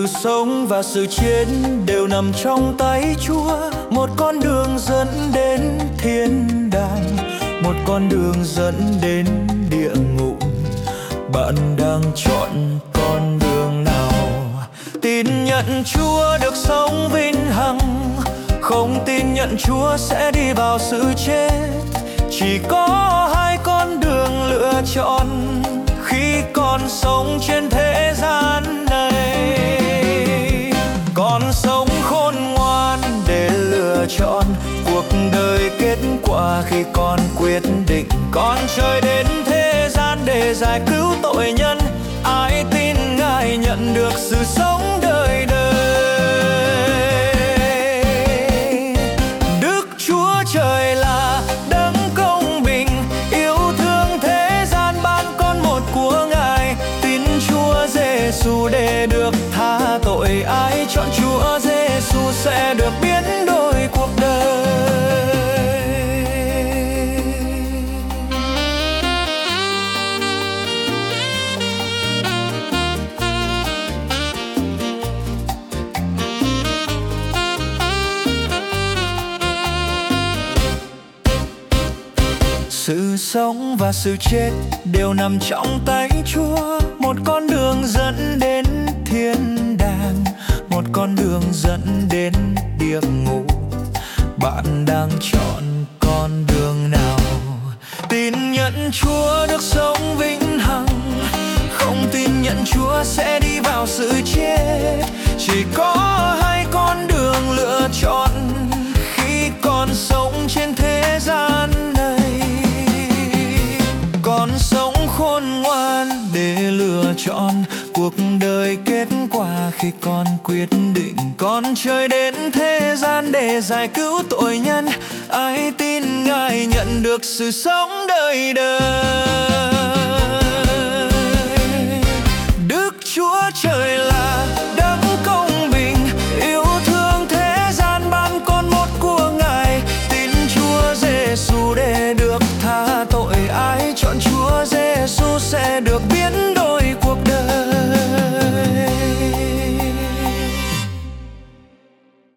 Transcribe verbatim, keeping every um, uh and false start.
sống và sự chết đều nằm trong tay Chúa. Một con đường dẫn đến thiên đàng, một con đường dẫn đến địa ngục. Bạn đang chọn con đường nào? Tin nhận Chúa được sống vĩnh hằng, không tin nhận Chúa sẽ đi vào sự chết. Chỉ có hai con đường lựa chọn khi còn sống trên thế gian này. Con sống khôn ngoan để lựa chọn cuộc đời kết quả khi con quyết định. Con trời đến thế gian để giải cứu tội nhân. Ai tin Ngài nhận được sự sống đời đời. Đức Chúa Trời là đấng công bình, yêu thương thế gian ban con một của Ngài. Tin Chúa Giêsu để được tha tội. Ai chọn Chúa Giêsu sẽ được biến đổi cuộc đời. Sự sống và sự chết đều nằm trong tay Chúa. Một con đường dẫn đến thiên đàng, một con đường dẫn đến địa ngục. Bạn đang chọn con đường nào? Tin nhận Chúa được sống vĩnh hằng, không tin nhận Chúa sẽ đi vào sự chết. Chỉ có hai con đường lựa chọn khi còn sống trên thế gian này. Con sống khôn ngoan để lựa chọn cuộc đời kết quả khi con quyết định. Con trời đến thế gian để giải cứu tội nhân. Ai tin Ngài nhận được sự sống đời đời.